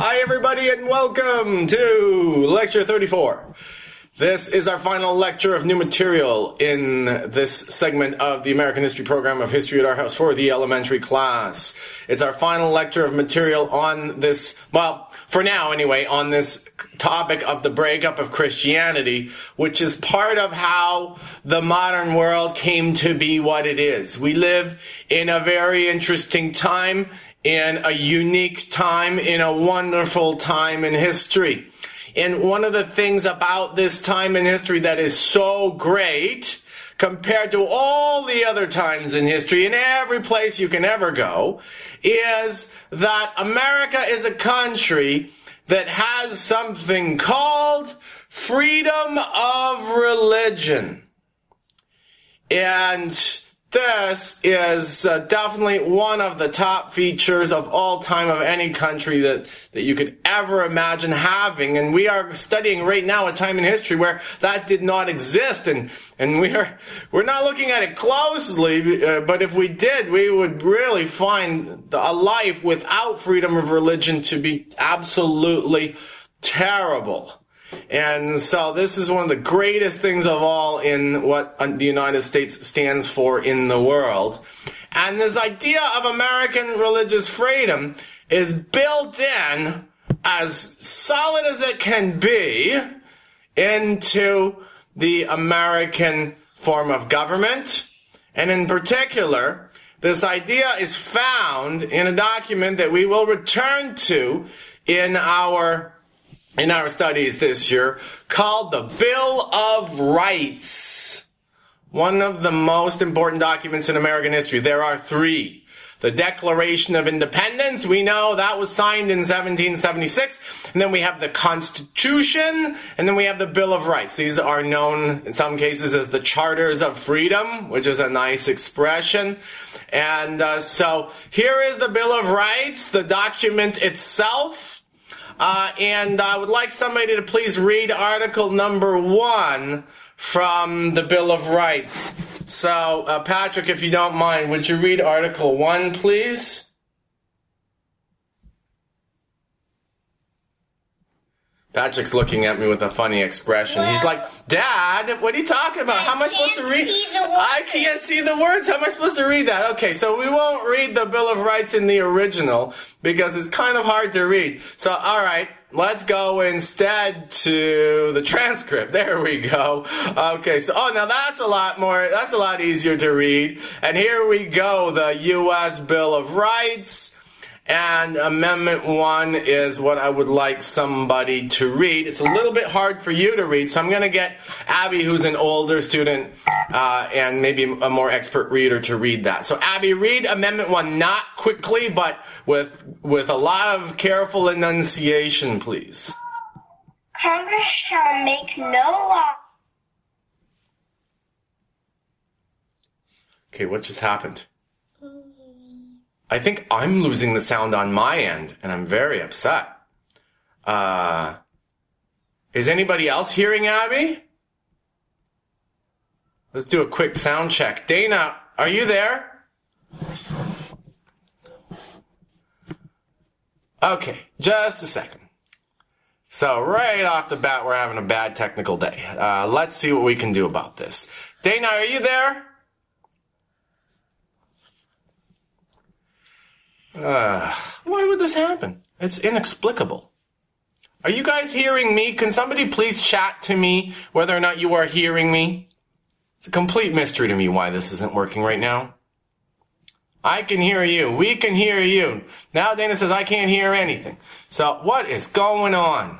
Hi, everybody, and welcome to Lecture 34. This is our final lecture of new material in this segment of the American History program of History at Our House for the elementary class. It's our final lecture of material on this, well, for now anyway, on this topic of the breakup of Christianity, which is part of how the modern world came to be what it is. We live in a very interesting time, in a unique time, in a wonderful time in history. And one of the things about this time in history that is so great, compared to all the other times in history, in every place you can ever go, is that America is a country that has something called freedom of religion. And this is definitely one of the top features of all time of any country that you could ever imagine having. And we are studying right now a time in history where that did not exist. And we're not looking at it closely, but if we did, we would really find a life without freedom of religion to be absolutely terrible. And so this is one of the greatest things of all in what the United States stands for in the world. And this idea of American religious freedom is built in, as solid as it can be, into the American form of government. And in particular, this idea is found in a document that we will return to in our studies this year, called the Bill of Rights. One of the most important documents in American history. There are three. The Declaration of Independence, we know that was signed in 1776. And then we have the Constitution, and then we have the Bill of Rights. These are known in some cases as the Charters of Freedom, which is a nice expression. And so here is the Bill of Rights, the document itself. And I would like somebody to please read article number 1 from the Bill of Rights. So, Patrick, if you don't mind, would you read article 1, please? Patrick's looking at me with a funny expression. Well, he's like, Dad, what are you talking about? How am I supposed to read? I can't see the words. How am I supposed to read that? Okay, so we won't read the Bill of Rights in the original because it's kind of hard to read. So, all right, let's go instead to the transcript. There we go. Okay, so, now that's a lot easier to read. And here we go, the U.S. Bill of Rights. And Amendment 1 is what I would like somebody to read. It's a little bit hard for you to read, so I'm going to get Abby, who's an older student, and maybe a more expert reader to read that. So Abby, read Amendment 1, not quickly, but with a lot of careful enunciation, please. Congress shall make no law. Okay, what just happened? I think I'm losing the sound on my end, and I'm very upset. Is anybody else hearing Abby? Let's do a quick sound check. Dana, are you there? Okay, just a second. So right off the bat, we're having a bad technical day. Let's see what we can do about this. Dana, are you there? Why would this happen? It's inexplicable. Are you guys hearing me? Can somebody please chat to me whether or not you are hearing me? It's a complete mystery to me why this isn't working right now. I can hear you. We can hear you. Now Dana says I can't hear anything. So what is going on?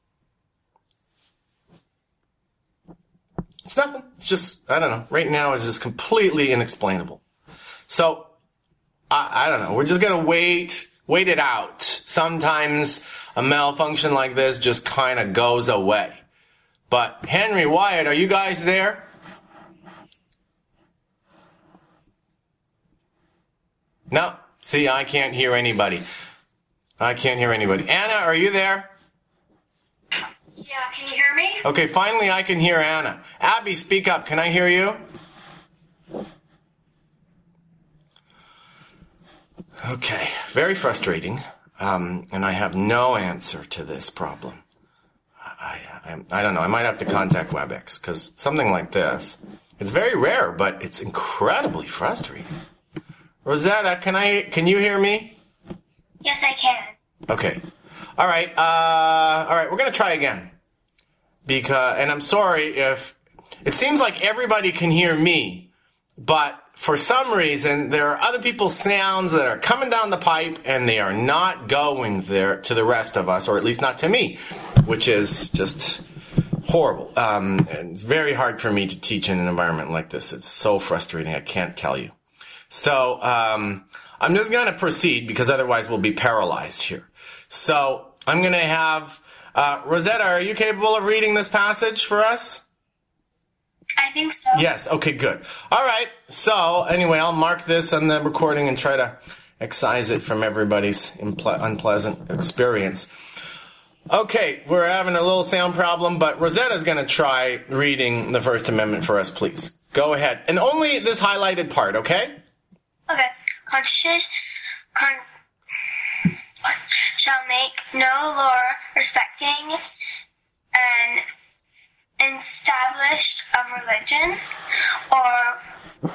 It's nothing. It's just, I don't know. Right now it's just completely inexplainable. So, I don't know. We're just going to wait it out. Sometimes a malfunction like this just kind of goes away. But Henry, Wyatt, are you guys there? No. See, I can't hear anybody. Anna, are you there? Yeah, can you hear me? Okay, finally I can hear Anna. Abby, speak up. Can I hear you? Okay, very frustrating. and I have no answer to this problem. I don't know. I might have to contact WebEx, because something like this, it's very rare, but it's incredibly frustrating. Rosetta, can you hear me? Yes, I can. Okay. All right. We're going to try again. And I'm sorry if it seems like everybody can hear me, but for some reason there are other people's sounds that are coming down the pipe and they are not going there to the rest of us, or at least not to me, which is just horrible. And it's very hard for me to teach in an environment like this. It's so frustrating. I can't tell you. So, I'm just going to proceed because otherwise we'll be paralyzed here. So, I'm going to have, Rosetta, are you capable of reading this passage for us? I think so. Yes, okay, good. All right, so anyway, I'll mark this on the recording and try to excise it from everybody's unpleasant experience. Okay, we're having a little sound problem, but Rosetta's going to try reading the First Amendment for us, please. Go ahead. And only this highlighted part, okay? Okay. Constitution shall make no law respecting an established of religion or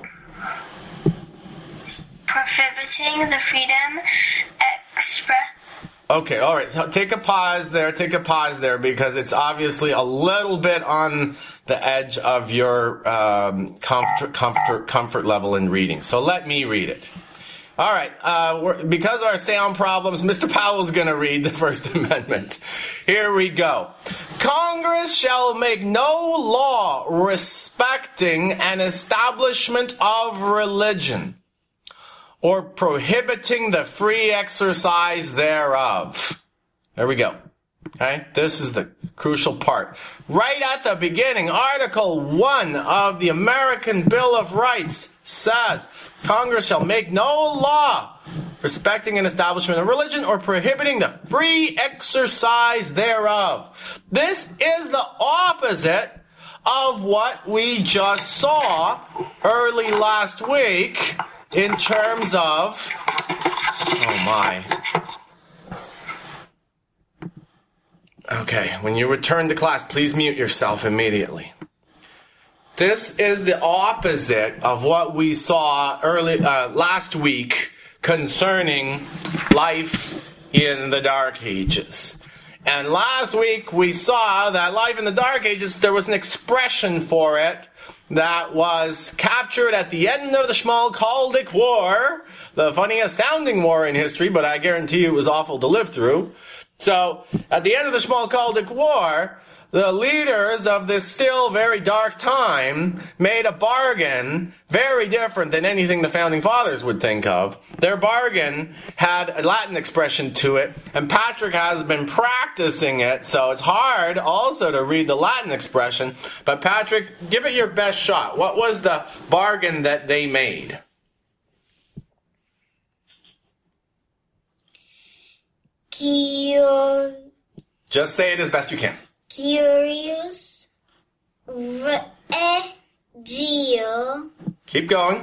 prohibiting the freedom expressed. Okay, all right. So take a pause there, because it's obviously a little bit on the edge of your comfort level in reading. So let me read it. All right. Because of our sound problems, Mr. Powell's going to read the First Amendment. Here we go. Congress shall make no law respecting an establishment of religion or prohibiting the free exercise thereof. There we go. Okay, this is the crucial part. Right at the beginning, Article 1 of the American Bill of Rights says, Congress shall make no law respecting an establishment of religion or prohibiting the free exercise thereof. This is the opposite of what we just saw early last week in terms of, oh my. Okay, when you return to class, please mute yourself immediately. This is the opposite of what we saw last week concerning life in the Dark Ages. And last week we saw that life in the Dark Ages, there was an expression for it that was captured at the end of the Schmalkaldic War, the funniest sounding war in history, but I guarantee you it was awful to live through. So, at the end of the Schmalkaldic War, the leaders of this still very dark time made a bargain very different than anything the Founding Fathers would think of. Their bargain had a Latin expression to it, and Patrick has been practicing it, so it's hard also to read the Latin expression. But Patrick, give it your best shot. What was the bargain that they made? Just say it as best you can. Curious Regio. Keep going.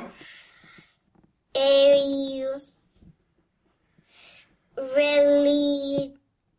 Arius Religio.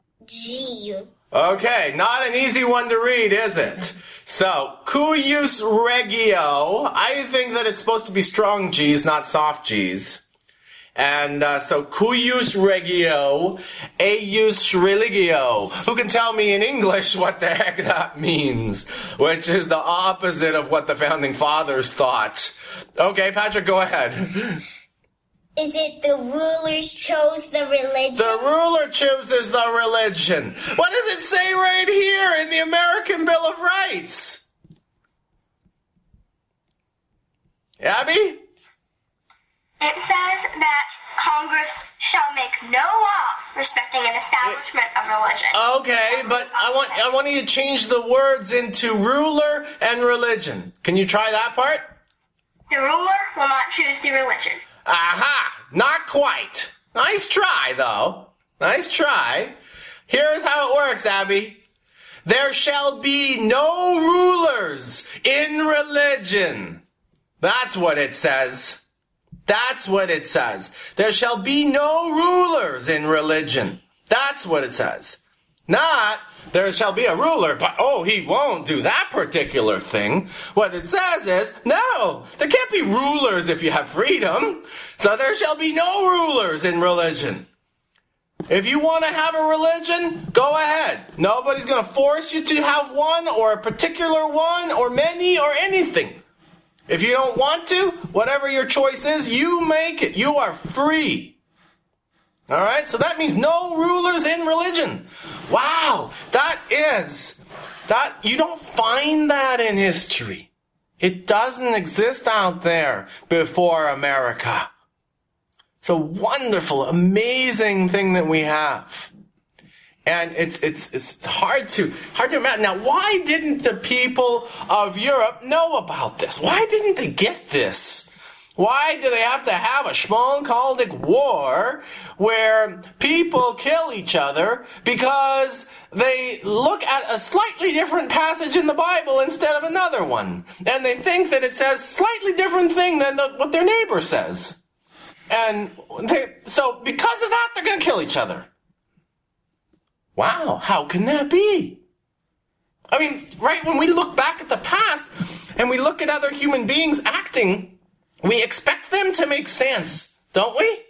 Okay, not an easy one to read, is it? So, cuius regio, I think that it's supposed to be strong G's, not soft G's. And so, cuius regio, eius religio. Who can tell me in English what the heck that means? Which is the opposite of what the Founding Fathers thought. Okay, Patrick, go ahead. Is it the rulers chose the religion? The ruler chooses the religion. What does it say right here in the American Bill of Rights? Abby? It says that Congress shall make no law respecting an establishment of religion. Okay, but I want you to change the words into ruler and religion. Can you try that part? The ruler will not choose the religion. Aha! Not quite. Nice try, though. Nice try. Here's how it works, Abby. There shall be no rulers in religion. That's what it says. That's what it says. There shall be no rulers in religion. That's what it says. Not, there shall be a ruler, but he won't do that particular thing. What it says is, no, there can't be rulers if you have freedom. So there shall be no rulers in religion. If you want to have a religion, go ahead. Nobody's going to force you to have one or a particular one or many or anything. If you don't want to, whatever your choice is, you make it. You are free. All right? So that means no rulers in religion. Wow. You don't find that in history. It doesn't exist out there before America. It's a wonderful, amazing thing that we have. And it's hard to imagine. Now, why didn't the people of Europe know about this? Why didn't they get this? Why do they have to have a Schmalkaldic war where people kill each other because they look at a slightly different passage in the Bible instead of another one? And they think that it says slightly different thing than what their neighbor says. And so because of that, they're going to kill each other. Wow, how can that be? I mean, right, when we look back at the past and we look at other human beings acting, we expect them to make sense, don't we?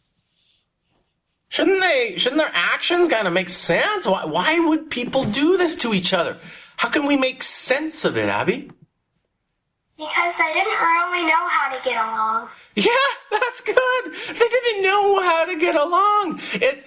Shouldn't their actions kind of make sense? Why would people do this to each other? How can we make sense of it, Abby? Because they didn't really know how to get along. Yeah, that's good. They didn't know how to get along.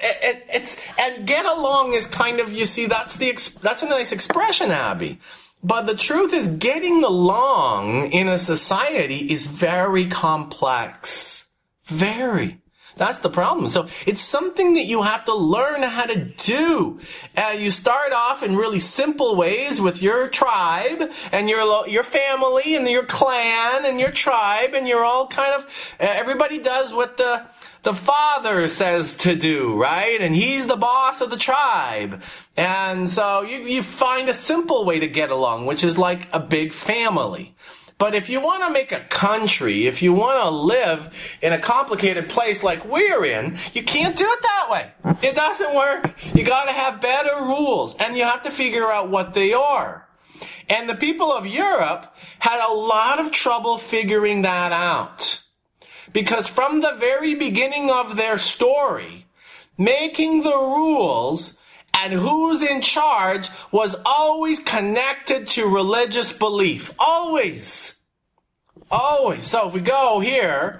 And get along is kind of, you see, that's a nice expression, Abby. But the truth is, getting along in a society is very complex. Very. That's the problem. So it's something that you have to learn how to do. You start off in really simple ways with your tribe and your family and your clan and your tribe, and you're all kind of, everybody does what the father says to do, right? And he's the boss of the tribe. And so you find a simple way to get along, which is like a big family. But if you want to make a country, if you want to live in a complicated place like we're in, you can't do it that way. It doesn't work. You got to have better rules, and you have to figure out what they are. And the people of Europe had a lot of trouble figuring that out. Because from the very beginning of their story, making the rules and who's in charge was always connected to religious belief. Always. Always. So if we go here,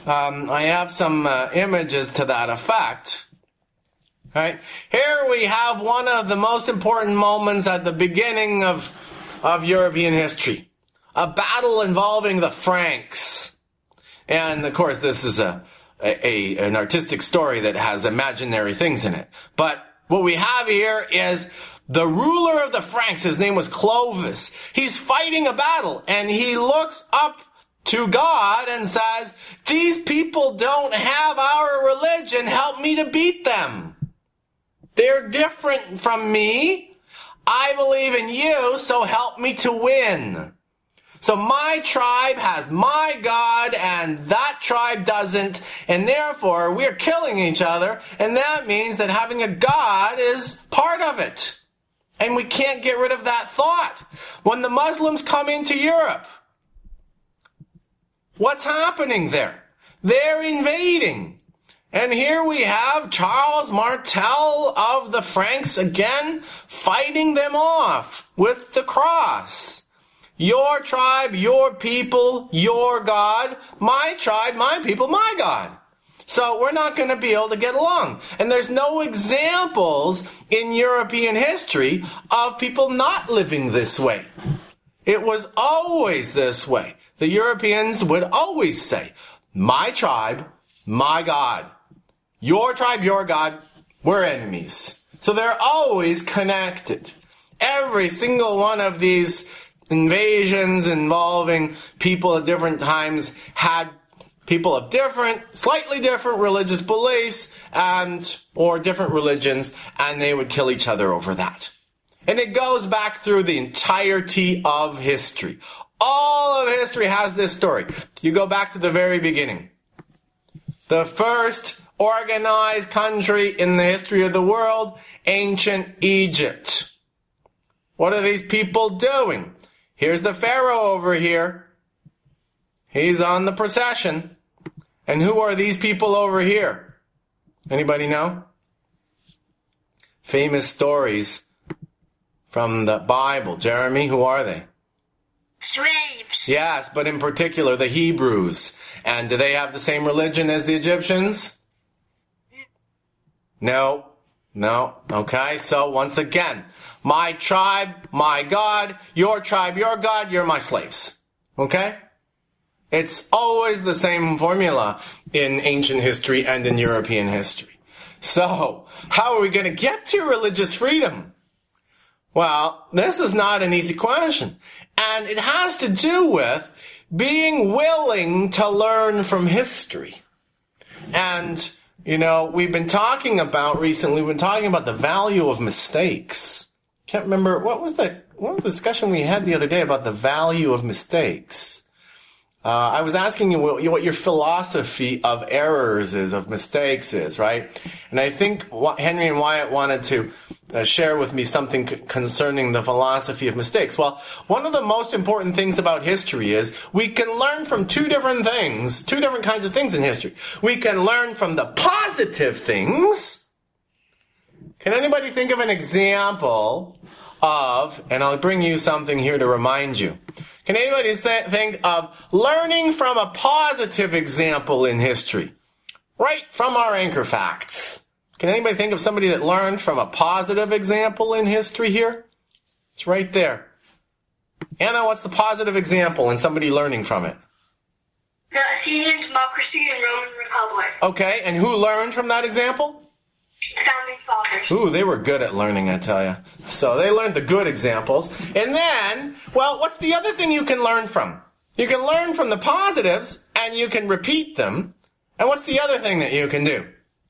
I have some images to that effect. Right? Here we have one of the most important moments at the beginning of European history. A battle involving the Franks. And of course this is an artistic story that has imaginary things in it. But what we have here is the ruler of the Franks. His name was Clovis. He's fighting a battle, and he looks up to God and says, these people don't have our religion. Help me to beat them. They're different from me. I believe in you, so help me to win. So my tribe has my God, and that tribe doesn't, and therefore we're killing each other, and that means that having a God is part of it. And we can't get rid of that thought. When the Muslims come into Europe, what's happening there? They're invading. And here we have Charles Martel of the Franks again fighting them off with the cross. Your tribe, your people, your God. My tribe, my people, my God. So we're not going to be able to get along. And there's no examples in European history of people not living this way. It was always this way. The Europeans would always say, my tribe, my God. Your tribe, your God, we're enemies. So they're always connected. Every single one of these invasions involving people at different times had people of slightly different religious beliefs or different religions, and they would kill each other over that. And it goes back through the entirety of history. All of history has this story. You go back to the very beginning. The first organized country in the history of the world, ancient Egypt. What are these people doing? Here's the Pharaoh over here. He's on the procession. And who are these people over here? Anybody know? Famous stories from the Bible. Jeremy, who are they? Slaves. Yes, but in particular the Hebrews. And do they have the same religion as the Egyptians? No. Okay, so once again, my tribe, my God, your tribe, your God, you're my slaves. Okay? It's always the same formula in ancient history and in European history. So, how are we going to get to religious freedom? Well, this is not an easy question. And it has to do with being willing to learn from history. And, we've been talking about the value of mistakes. Can't remember, what was the discussion we had the other day about the value of mistakes? I was asking you what your philosophy of errors is, of mistakes is, right? And I think Henry and Wyatt wanted to share with me something concerning the philosophy of mistakes. Well, one of the most important things about history is we can learn from two different kinds of things in history. We can learn from the positive things. Can anybody think of an example of, and I'll bring you something here to remind you. Can anybody think of learning from a positive example in history? Right from our anchor facts. Can anybody think of somebody that learned from a positive example in history here? It's right there. Anna, what's the positive example in somebody learning from it? The Athenian democracy and Roman Republic. Okay, and who learned from that example? The Founding Fathers. Ooh, they were good at learning, I tell you. So they learned the good examples. And then, well, what's the other thing you can learn from? You can learn from the positives, and you can repeat them. And what's the other thing that you can do?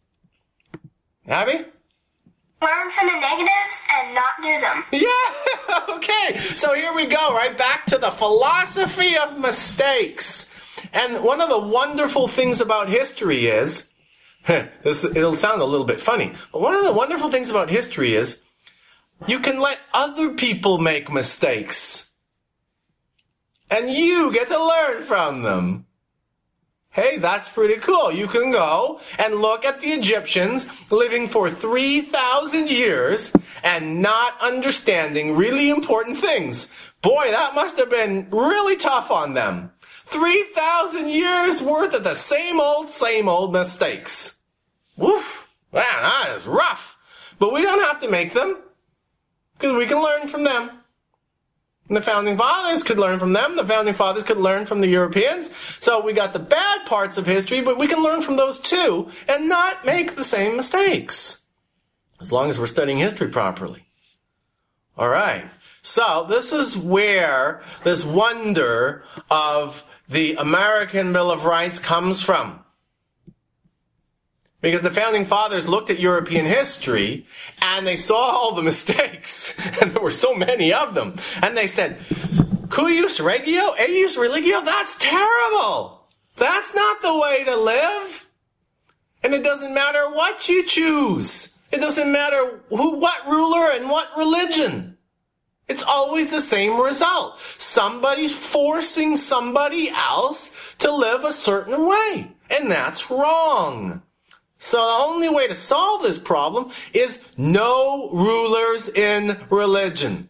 Abby? Learn from the negatives and not do them. Yeah, okay. So here we go, right back to the philosophy of mistakes. And one of the wonderful things about history is, it'll sound a little bit funny, but one of the wonderful things about history is you can let other people make mistakes. And you get to learn from them. Hey, that's pretty cool. You can go and look at the Egyptians living for 3,000 years and not understanding really important things. Boy, that must have been really tough on them. 3,000 years worth of the same old mistakes. Woof. Man, that is rough. But we don't have to make them, because we can learn from them. And the Founding Fathers could learn from them. The Founding Fathers could learn from the Europeans. So we got the bad parts of history, but we can learn from those too and not make the same mistakes. As long as we're studying history properly. All right. So this is where this wonder of the American Bill of Rights comes from. Because the Founding Fathers looked at European history and they saw all the mistakes, and there were so many of them, and they said, cuius regio, eius religio, that's terrible. That's not the way to live. And it doesn't matter what you choose. It doesn't matter what ruler and what religion. It's always the same result. Somebody's forcing somebody else to live a certain way. And that's wrong. So the only way to solve this problem is no rulers in religion.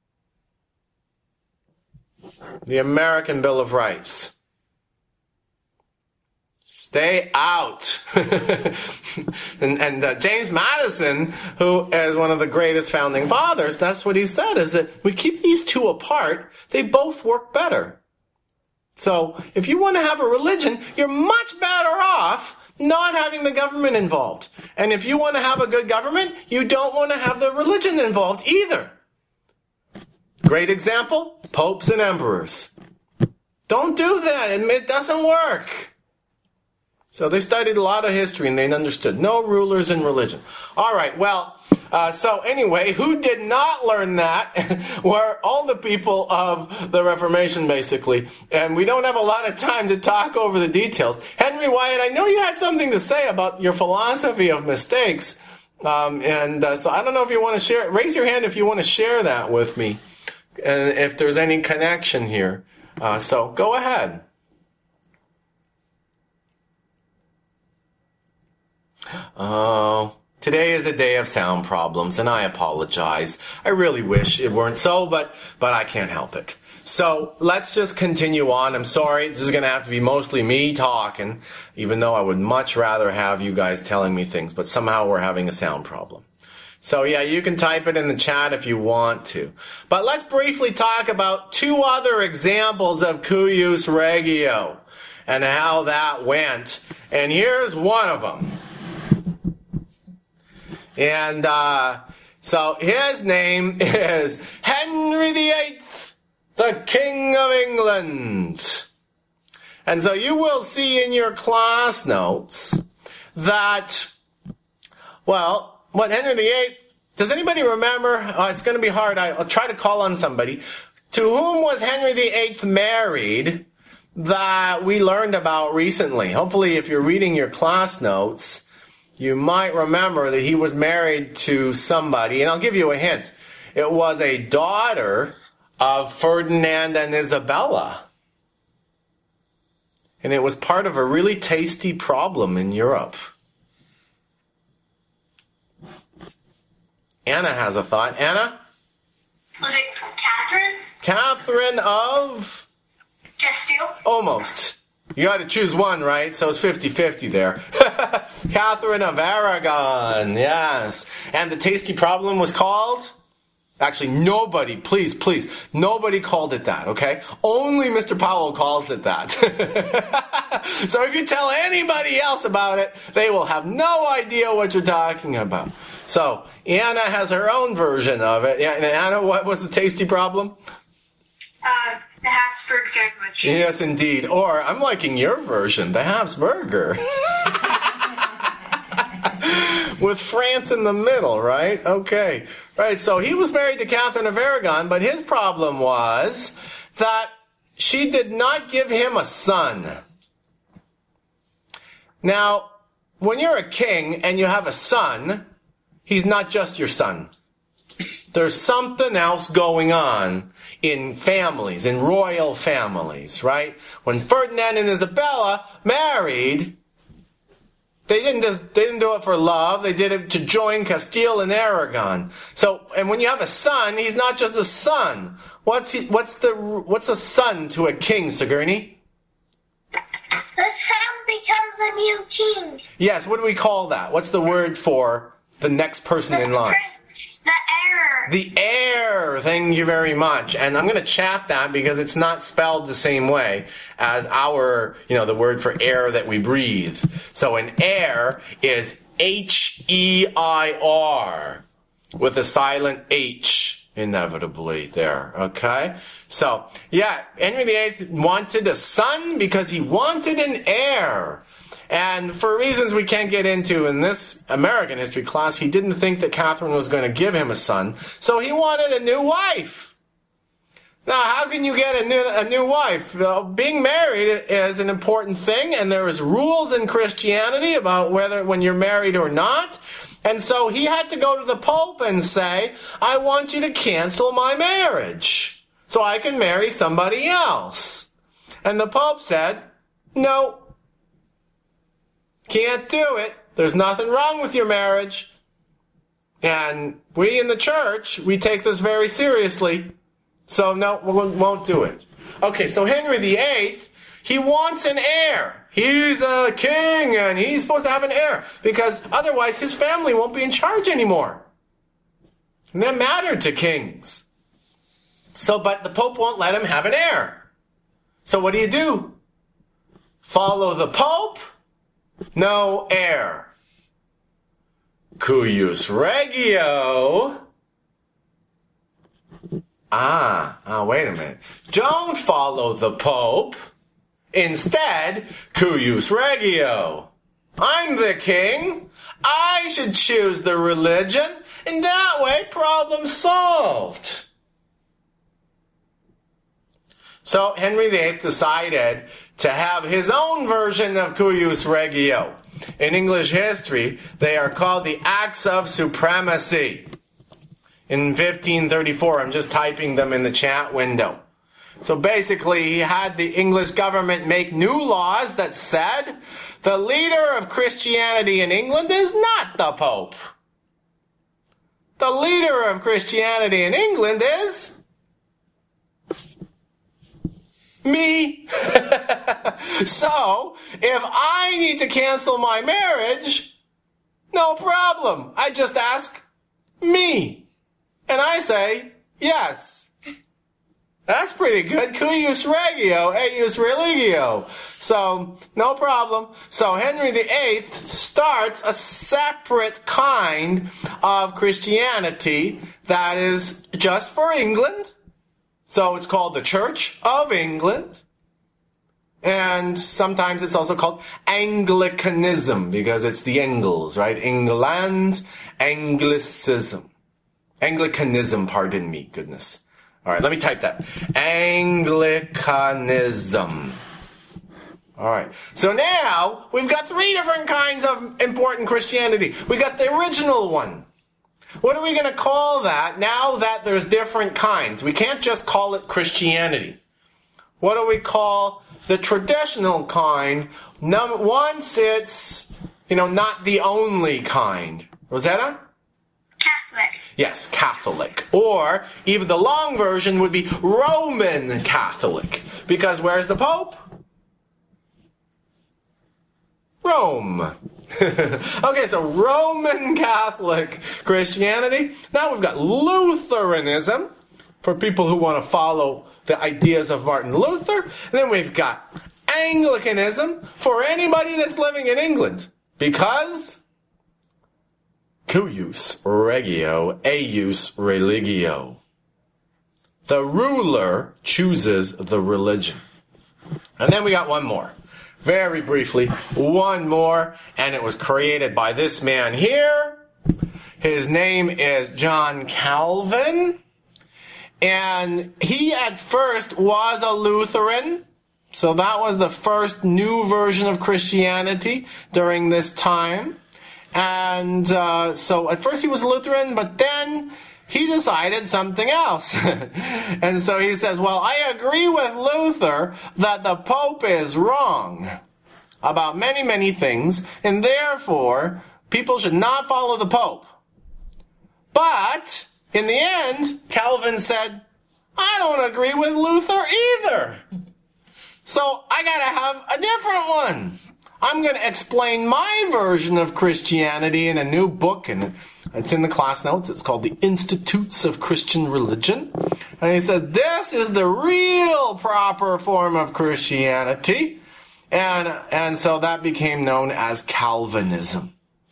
The American Bill of Rights. Stay out. and James Madison, who is one of the greatest founding fathers, that's what he said, is that we keep these two apart, they both work better. So if you want to have a religion, you're much better off not having the government involved. And if you want to have a good government, you don't want to have the religion involved either. Great example, popes and emperors. Don't do that. It doesn't work. So they studied a lot of history and they understood no rulers in religion. All right, well, So anyway, who did not learn that were all the people of the Reformation, basically. And we don't have a lot of time to talk over the details. Henry Wyatt, I know you had something to say about your philosophy of mistakes. So I don't know if you want to share. Raise your hand if you want to share that with me, and if there's any connection here. So go ahead. Oh, today is a day of sound problems, and I apologize. I really wish it weren't so, but I can't help it. So let's just continue on. I'm sorry, this is going to have to be mostly me talking, even though I would much rather have you guys telling me things, but somehow we're having a sound problem. So yeah, you can type it in the chat if you want to. But let's briefly talk about two other examples of cuius regio and how that went. And here's one of them. And so his name is Henry VIII, the King of England. And so you will see in your class notes that, well, what Henry VIII, does anybody remember? It's going to be hard. I'll try to call on somebody. To whom was Henry VIII married that we learned about recently? Hopefully, if you're reading your class notes, you might remember that he was married to somebody, and I'll give you a hint. It was a daughter of Ferdinand and Isabella. And it was part of a really tasty problem in Europe. Anna has a thought. Anna? Was it Catherine? Catherine of? Castile? Almost. You got to choose one, right? So it's 50-50 there. Catherine of Aragon, yes. And the tasty problem was called? Actually, nobody, please, nobody called it that, okay? Only Mr. Powell calls it that. So if you tell anybody else about it, they will have no idea what you're talking about. So Anna has her own version of it. Yeah, and Anna, what was the tasty problem? The Habsburg sandwich. Yes, indeed. Or, I'm liking your version, the Habsburger. With France in the middle, right? Okay. Right, so he was married to Catherine of Aragon, but his problem was that she did not give him a son. Now, when you're a king and you have a son, he's not just your son. There's something else going on in families, in royal families, right? When Ferdinand and Isabella married, they didn't do it for love. They did it to join Castile and Aragon. So, and when you have a son, he's not just a son. What's a son to a king, Sigourney? The son becomes a new king. Yes. What do we call that? What's the word for the next person in line? The heir. The heir. Thank you very much. And I'm going to chat that because it's not spelled the same way as our, the word for air that we breathe. So an heir is H-E-I-R with a silent H inevitably there. Okay? So, yeah, Henry VIII wanted a son because he wanted an heir. And for reasons we can't get into in this American history class, he didn't think that Catherine was going to give him a son, so he wanted a new wife. Now, how can you get a new wife? Being married is an important thing, and there is rules in Christianity about when you're married or not. And so he had to go to the Pope and say, I want you to cancel my marriage so I can marry somebody else. And the Pope said, no. Can't do it. There's nothing wrong with your marriage. And we in the church, we take this very seriously. So no, we won't do it. Okay, so Henry VIII, he wants an heir. He's a king and he's supposed to have an heir because otherwise his family won't be in charge anymore. And that mattered to kings. So, but the Pope won't let him have an heir. So what do? Follow the Pope? No heir. Cuius regio. Wait a minute. Don't follow the Pope. Instead, cuius regio. I'm the king. I should choose the religion, And that way, problem solved. So Henry VIII decided to have his own version of cuius regio. In English history, they are called the Acts of Supremacy. In 1534, I'm just typing them in the chat window. So basically, he had the English government make new laws that said the leader of Christianity in England is not the Pope. The leader of Christianity in England is me. So, if I need to cancel my marriage, no problem. I just ask me. And I say, yes. That's pretty good. Cuius regio, eius religio. So, no problem. So, Henry VIII starts a separate kind of Christianity that is just for England. So, it's called the Church of England. And sometimes it's also called Anglicanism, because it's the Angles, right? England, Anglicism. Anglicanism, pardon me, goodness. All right, let me type that. Anglicanism. All right. So now we've got 3 different kinds of important Christianity. We got the original one. What are we going to call that now that there's different kinds? We can't just call it Christianity. What do we call the traditional kind once it's, not the only kind? Rosetta? Catholic. Yes, Catholic. Or, even the long version would be Roman Catholic. Because where's the Pope? Rome. Okay, so Roman Catholic Christianity. Now we've got Lutheranism, for people who want to follow the ideas of Martin Luther. And then we've got Anglicanism, for anybody that's living in England. Because cuius regio, eius religio. The ruler chooses the religion. And then we got one more. Very briefly, one more, and it was created by this man here. His name is John Calvin. And he at first was a Lutheran. So that was the first new version of Christianity during this time. And so at first he was Lutheran, but then he decided something else. And so he says, well, I agree with Luther that the Pope is wrong about many, many things, and therefore people should not follow the Pope. But in the end, Calvin said, I don't agree with Luther either. So I gotta have a different one. I'm going to explain my version of Christianity in a new book, and it's in the class notes. It's called The Institutes of Christian Religion. And he said, this is the real proper form of Christianity. And so that became known as Calvinism.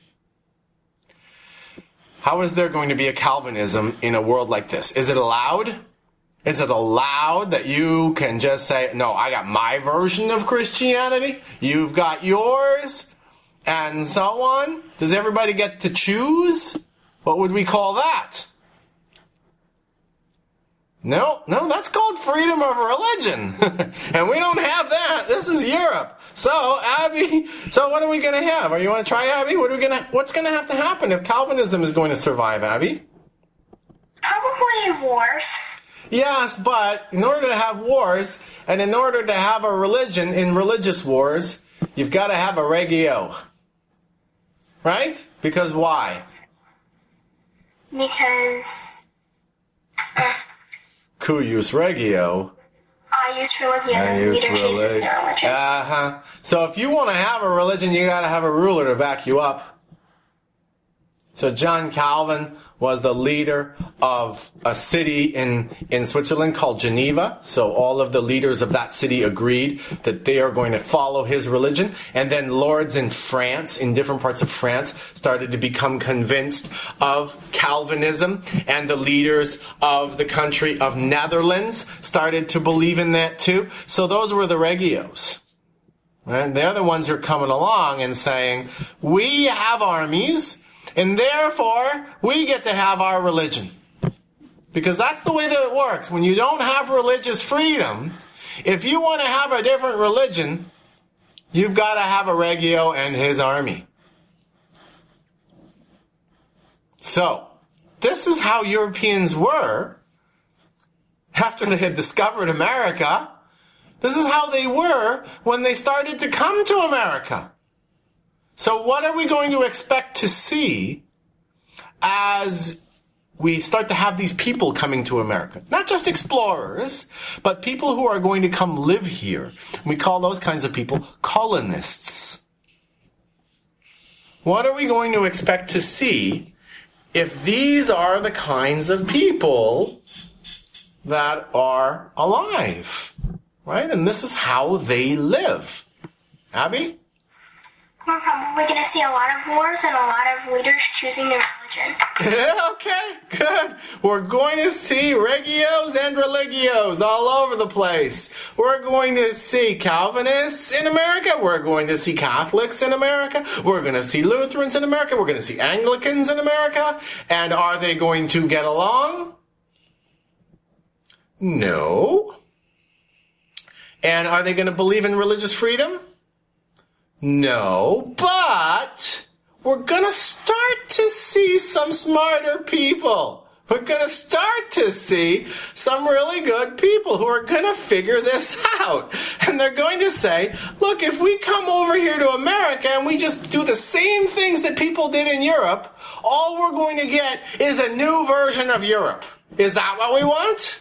How is there going to be a Calvinism in a world like this? Is it allowed? Is it allowed that you can just say, no, I got my version of Christianity, you've got yours, and so on? Does everybody get to choose? What would we call that? No, that's called freedom of religion. And we don't have that. This is Europe. So, Abby, what are we going to have? Are you want to try, Abby? What's going to have to happen if Calvinism is going to survive, Abby? Probably wars. Yes, but in order to have wars, and in order to have a religion in religious wars, you've got to have a regio. Right? Because why? Because Cuius regio. Eius religio, the leader chooses their religion. Uh-huh. So if you want to have a religion, you got to have a ruler to back you up. So John Calvin was the leader of a city in Switzerland called Geneva. So all of the leaders of that city agreed that they are going to follow his religion. And then lords in France, in different parts of France, started to become convinced of Calvinism. And the leaders of the country of Netherlands started to believe in that too. So those were the regios. And they're the ones who are coming along and saying, we have armies, And therefore, we get to have our religion. Because that's the way that it works. When you don't have religious freedom, if you want to have a different religion, you've got to have a Reggio and his army. So, this is how Europeans were after they had discovered America. This is how they were when they started to come to America. So what are we going to expect to see as we start to have these people coming to America? Not just explorers, but people who are going to come live here. We call those kinds of people colonists. What are we going to expect to see if these are the kinds of people that are alive? Right? And this is how they live. Abby? We're probably going to see a lot of wars and a lot of leaders choosing their religion. Yeah, okay, good. We're going to see Reggios and Religios all over the place. We're going to see Calvinists in America. We're going to see Catholics in America. We're going to see Lutherans in America. We're going to see Anglicans in America. And are they going to get along? No. And are they going to believe in religious freedom? No, but we're going to start to see some smarter people. We're going to start to see some really good people who are going to figure this out. And they're going to say, look, if we come over here to America and we just do the same things that people did in Europe, all we're going to get is a new version of Europe. Is that what we want?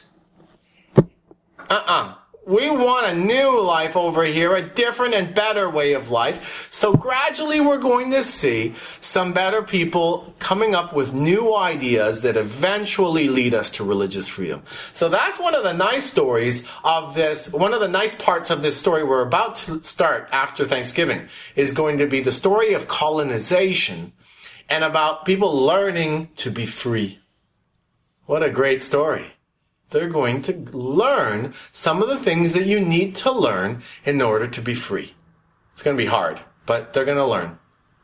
We want a new life over here, a different and better way of life. So gradually we're going to see some better people coming up with new ideas that eventually lead us to religious freedom. So that's one of the nice stories of this. One of the nice parts of this story we're about to start after Thanksgiving is going to be the story of colonization and about people learning to be free. What a great story. They're going to learn some of the things that you need to learn in order to be free. It's going to be hard, but they're going to learn.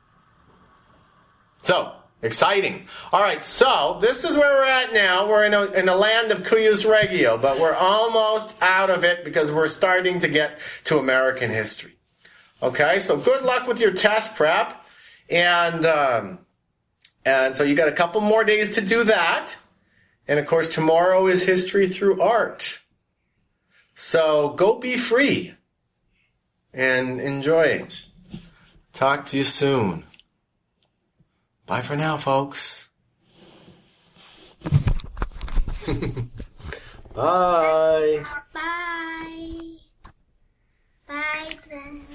So, exciting. All right, so this is where we're at now. We're in a land of Cuius Regio, but we're almost out of it because we're starting to get to American history. Okay, so good luck with your test prep. And so you got a couple more days to do that. And of course, tomorrow is History Through Art. So go be free and enjoy. Talk to you soon. Bye for now, folks. Bye. Bye. Bye.